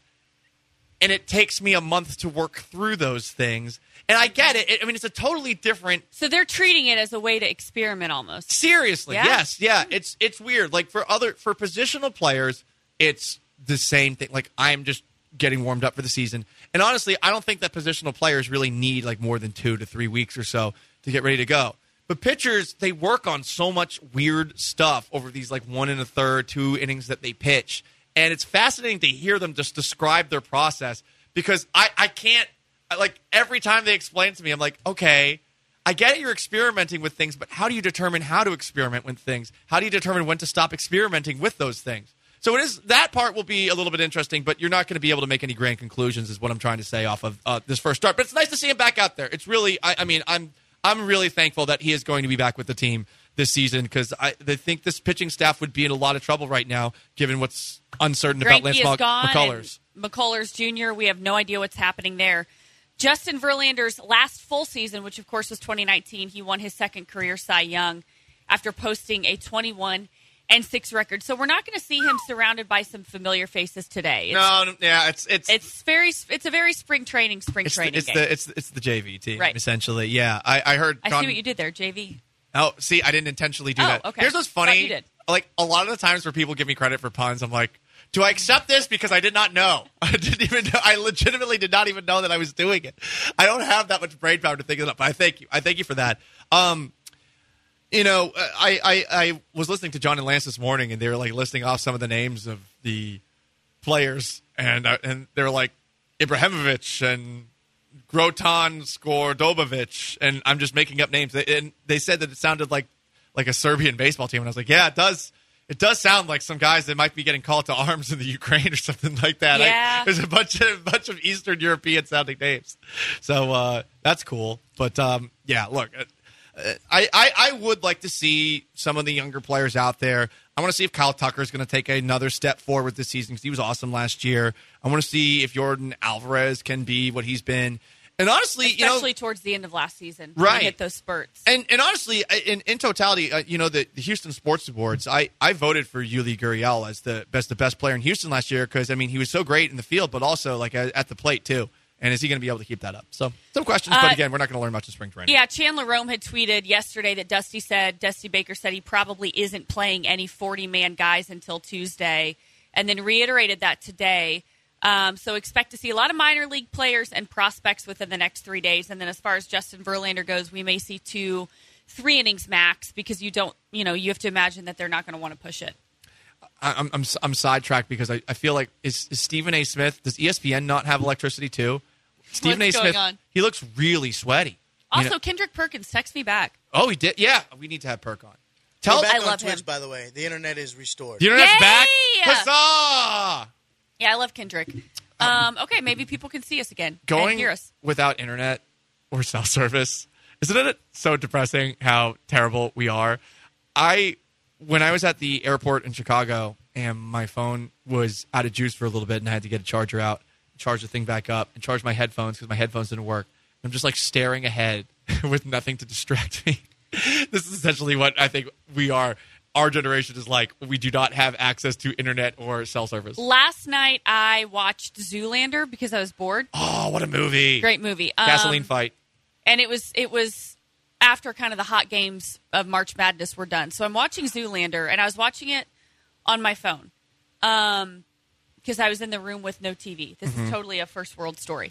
and it takes me a month to work through those things. And I get it. I mean, it's a totally different... So they're treating it as a way to experiment almost. Seriously, Yeah? yes, yeah. It's it's weird. Like, for other for positional players, it's the same thing. Like, I'm just getting warmed up for the season. And honestly, I don't think that positional players really need like more than two to three weeks or so to get ready to go. But pitchers, they work on so much weird stuff over these like one and a third, two innings that they pitch. And it's fascinating to hear them just describe their process because I, I can't, like every time they explain it to me, I'm like, okay, I get it, you're experimenting with things, but how do you determine how to experiment with things? How do you determine when to stop experimenting with those things? So it is that part will be a little bit interesting, but you're not going to be able to make any grand conclusions, is what I'm trying to say off of uh, this first start. But it's nice to see him back out there. It's really, I, I mean, I'm I'm really thankful that he is going to be back with the team this season because I, I think this pitching staff would be in a lot of trouble right now, given what's uncertain about Lance Greinke is Mc- gone, McCullers. and McCullers Junior, we have no idea what's happening there. Justin Verlander's last full season, which of course was twenty nineteen, he won his second career Cy Young after posting a twenty-one and six record. So we're not going to see him surrounded by some familiar faces today. It's, No, no, yeah, it's it's it's very it's a very spring training spring it's the, training it's game. the it's it's the J V team, Right. essentially. Yeah, I, I heard. I Con- see what you did there, J V. Oh, see, I didn't intentionally do Oh, that. okay. Here's what's Thought funny. you did. Like a lot of the times where people give me credit for puns, I'm like, do I accept this because I did not know? I didn't even know. I legitimately did not even know that I was doing it. I don't have that much brain power to think it up. But I thank you. I thank you for that. Um, you know, I, I I was listening to John and Lance this morning, and they were like listing off some of the names of the players, and uh, and they were like Ibrahimovic and Grotan Skordobovic, and I'm just making up names. And they said that it sounded like like a Serbian baseball team, and I was like, yeah, it does. It does sound like some guys that might be getting called to arms in the Ukraine or something like that. Yeah. I, there's a bunch of bunch of Eastern European sounding names, so uh, that's cool. But um, yeah, look, uh, I, I I would like to see some of the younger players out there. I want to see if Kyle Tucker is going to take another step forward this season because he was awesome last year. I want to see if Jordan Alvarez can be what he's been. And honestly, Especially you know, towards the end of last season. when Right. he hit those spurts. and and honestly, in, in totality, uh, you know, the, the Houston Sports Awards, I, I voted for Yuli Gurriel as the best the best player in Houston last year because I mean he was so great in the field, but also like at, at the plate too. And is he going to be able to keep that up? So some questions, but Uh, again, we're not going to learn much in spring training. Yeah, Chandler Rome had tweeted yesterday that Dusty said, Dusty Baker said he probably isn't playing any forty-man guys until Tuesday. and then reiterated that today. Um, so expect to see a lot of minor league players and prospects within the next three days. And then as far as Justin Verlander goes, we may see two, three innings max because you don't, you know, you have to imagine that they're not going to want to push it. I'm I'm, I'm sidetracked because I, I feel like is, is Stephen A. Smith, does E S P N not have electricity too? Stephen What's A. going Smith, on? He looks really sweaty. Also, You know- Kendrick Perkins, text me back. Oh, he did? Yeah, we need to have Perk on. Tell We're back I on love Twitch, him. by the way. The internet is restored. The internet's Yay! back. Huzzah! Yeah, I love Kendrick. Um, okay, maybe people can see us again Going and hear us. without internet or cell service, isn't it so depressing how terrible we are? I, when I was at the airport in Chicago and my phone was out of juice for a little bit and I had to get a charger out, charge the thing back up, and charge my headphones because my headphones didn't work. I'm just like staring ahead with nothing to distract me. This is essentially what I think we are. Our generation is like. We do not have access to internet or cell service. Last night I watched Zoolander because I was bored. Oh, what a movie! Great movie. Um, Gasoline fight. And it was it was after kind of the hot games of March Madness were done. So I'm watching Zoolander, and I was watching it on my phone um, because I was in the room with no T V. This Mm-hmm. is totally a first world story.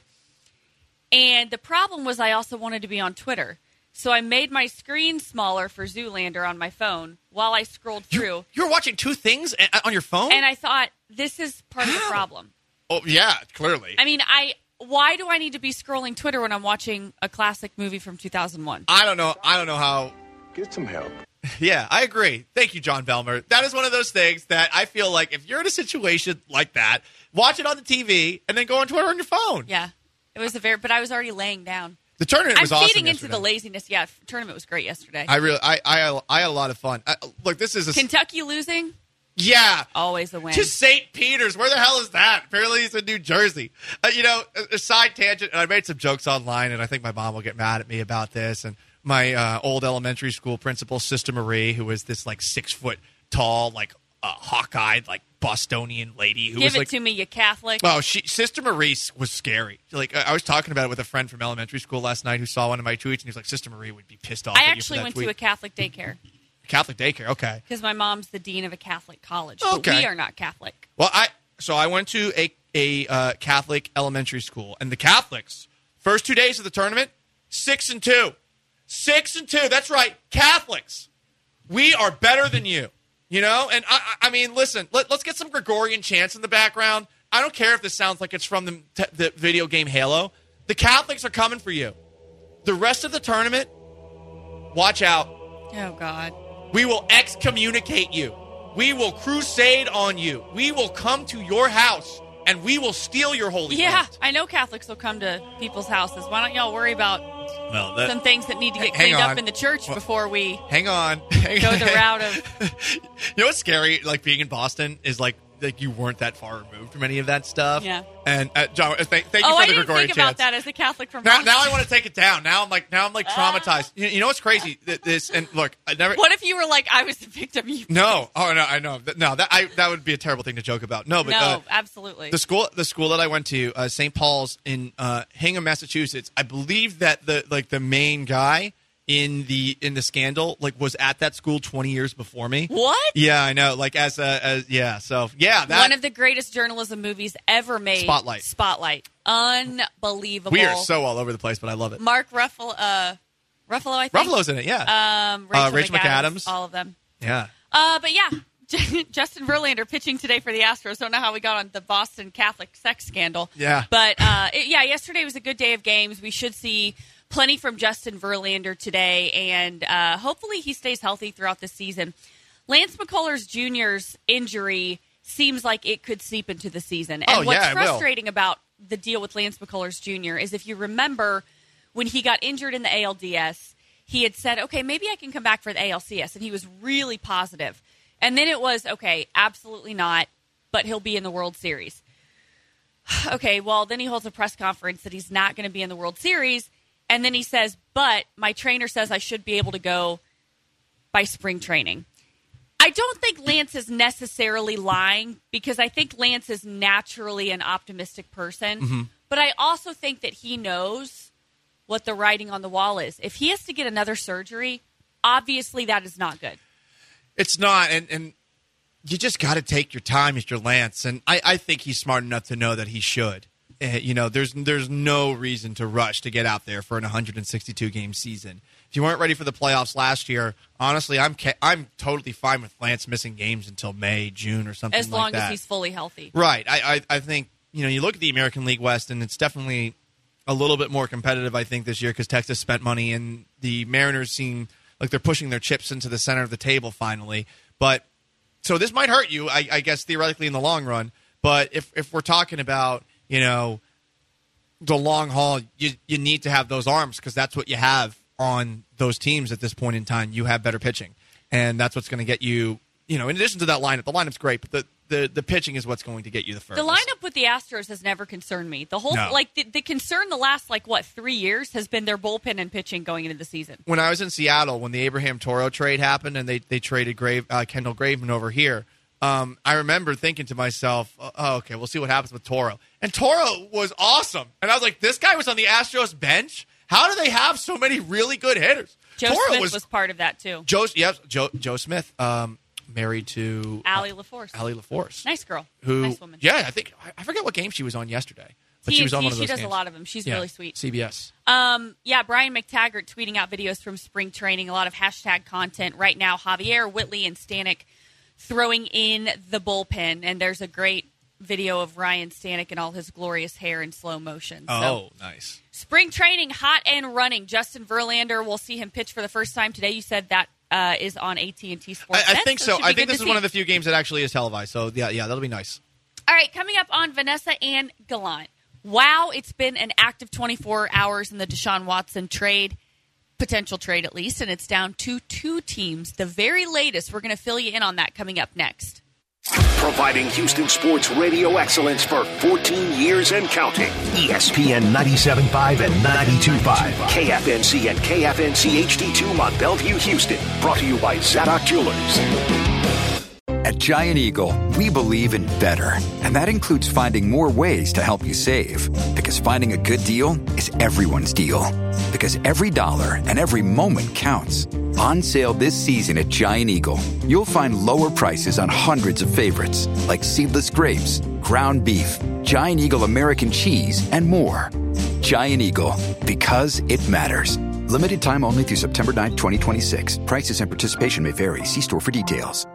And the problem was I also wanted to be on Twitter. So I made my screen smaller for Zoolander on my phone while I scrolled through. You were watching two things a- on your phone? And I thought, this is part of the problem. oh, yeah, clearly. I mean, I why do I need to be scrolling Twitter when I'm watching a classic movie from two thousand one? I don't know. I don't know how. Get some help. Yeah, I agree. Thank you, John Belmer. That is one of those things that I feel like if you're in a situation like that, watch it on the T V and then go on Twitter on your phone. Yeah, it was a very, but I was already laying down. The tournament I'm was awesome feeding into yesterday. the laziness. Yeah, f- tournament was great yesterday. I really, I, I, I had a lot of fun. I, look, this is a Kentucky losing, yeah. always a win. To Saint Peter's. Where the hell is that? Apparently he's in New Jersey. Uh, you know, a, a side tangent, and I made some jokes online, and I think my mom will get mad at me about this. And my uh, old elementary school principal, Sister Marie, who was this, like, six-foot tall, like, uh, hawk-eyed, like, Bostonian lady. who Give was it like, to me, you Catholic. Oh, she, Sister Marie was scary. Like, I I was talking about it with a friend from elementary school last night who saw one of my tweets, and he was like, Sister Marie would be pissed off I at actually you for went that tweet. to a Catholic daycare Catholic daycare, okay. because my mom's the dean of a Catholic college. But Okay. we are not Catholic. Well, I so I went to a a uh, Catholic elementary school, and the Catholics first two days of the tournament, six and two, six and two. That's right, Catholics. We are better than you, you know. And I, I I mean, listen, let, let's get some Gregorian chants in the background. I don't care if this sounds like it's from the, t- the video game Halo. The Catholics are coming for you. The rest of the tournament, watch out. Oh God. We will excommunicate you. We will crusade on you. We will come to your house and we will steal your holy Yeah, land. I know Catholics will come to people's houses. Why don't y'all worry about Well, that, some things that need to get Hang cleaned on. up in the church Well- before we hang on. Hang go on. the route of. You know what's scary? Like being in Boston is like like you weren't that far removed from any of that stuff. Yeah. And uh, John, uh, thank, thank Oh, you for I the didn't Gregorian think about chants. that as a Catholic from Now, Boston. now I want to take it down. Now I'm like now I'm like traumatized. You, you know what's crazy? Th- This and look, I never. What if you were like, I was the victim? You No. Oh no, I know. Th- No, that I that would be a terrible thing to joke about. No, but no, uh, absolutely. The school, the school that I went to, uh, Saint Paul's in uh, Hingham, Massachusetts. I believe that the like the main guy in the in the scandal like was at that school twenty years before me. What? Yeah, I know. Like as a as yeah. So yeah, that One of the greatest journalism movies ever made. Spotlight. Spotlight. Unbelievable. we are so all over the place, but I love it. Mark Ruffalo, uh, Ruffalo, I think. Ruffalo's in it. Yeah. Um, Rachel, Uh, Rachel McAdams, McAdams. all of them. yeah. Uh, but yeah, Justin Verlander pitching today for the Astros. Don't know how we got on the Boston Catholic sex scandal. Yeah. But uh, it, yeah, yesterday was a good day of games. We should see plenty from Justin Verlander today, and uh, hopefully he stays healthy throughout the season. Lance McCullers Junior's injury seems like it could seep into the season. And Oh, what's yeah, it will. frustrating about the deal with Lance McCullers Junior is if you remember when he got injured in the A L D S, he had said, okay, maybe I can come back for the A L C S, and he was really positive. And then it was, okay, absolutely not, but he'll be in the World Series. Okay, well, then he holds a press conference that he's not going to be in the World Series, and then he says, but my trainer says I should be able to go by spring training. I don't think Lance is necessarily lying because I think Lance is naturally an optimistic person, Mm-hmm. but I also think that he knows what the writing on the wall is. If he has to get another surgery, obviously that is not good. It's not, and and you just got to take your time, Mister Lance. And I, I think he's smart enough to know that he should. Uh, you know, there's there's no reason to rush to get out there for an one hundred sixty-two game season. If you weren't ready for the playoffs last year, honestly, I'm ca- I'm totally fine with Lance missing games until May, June, or something like that. As long as he's fully healthy. Right. I, I I think, you know, you look at the American League West, and it's definitely a little bit more competitive, I think, this year because Texas spent money, and the Mariners seem like they're pushing their chips into the center of the table finally. But so this might hurt you, I, I guess, theoretically in the long run. But if if we're talking about, you know, the long haul, you you need to have those arms because that's what you have on those teams at this point in time. You have better pitching, and that's what's going to get you, you know, in addition to that lineup. The lineup's great, but the, the, the pitching is what's going to get you the furthest. The lineup with the Astros has never concerned me. The whole, No. like, the, the concern the last, like, what, three years has been their bullpen and pitching going into the season. When I was in Seattle, when the Abraham Toro trade happened and they, they traded Grave, uh, Kendall Graveman over here, um, I remember thinking to myself, oh, okay, we'll see what happens with Toro. And Toro was awesome. And I was like, this guy was on the Astros bench? How do they have so many really good hitters? Joe Toro Smith was, was part of that, too. Joe, yes, Joe, Joe Smith, um, married to Allie uh, LaForce. Allie LaForce. Nice girl. Who, nice woman. Yeah, I think, I, I forget what game she was on yesterday. But T N T, she was on one of those she does games. a lot of them. She's Yeah, really sweet. C B S. Um, yeah, Brian McTaggart tweeting out videos from spring training, a lot of hashtag content. Right now, Javier, Whitley, and Stanek throwing in the bullpen. And there's a great video of Ryan Stanek and all his glorious hair in slow motion. Oh, so, nice. spring training, hot and running. Justin Verlander, we'll see him pitch for the first time today. You said that uh, is on A T and T Sports. I, I Net, think so. so. it should I be think good this to is one see. of the few games that actually is televised. So, yeah, yeah, that'll be nice. All right, coming up on Vanessa and Gallant. Wow, it's been an active twenty-four hours in the Deshaun Watson trade, potential trade at least, and it's down to two teams. The very latest. We're going to fill you in on that coming up next. Providing Houston sports radio excellence for fourteen years and counting. E S P N ninety-seven point five and ninety-two point five. K F N C and K F N C H D two Mont Bellevue, Houston. Brought to you by Zadok Jewelers. At Giant Eagle, we believe in better. And that includes finding more ways to help you save. Because finding a good deal is everyone's deal. Because every dollar and every moment counts. On sale this season at Giant Eagle, you'll find lower prices on hundreds of favorites, like seedless grapes, ground beef, Giant Eagle American cheese, and more. Giant Eagle, because it matters. Limited time only through September ninth, twenty twenty-six. Prices and participation may vary. See store for details.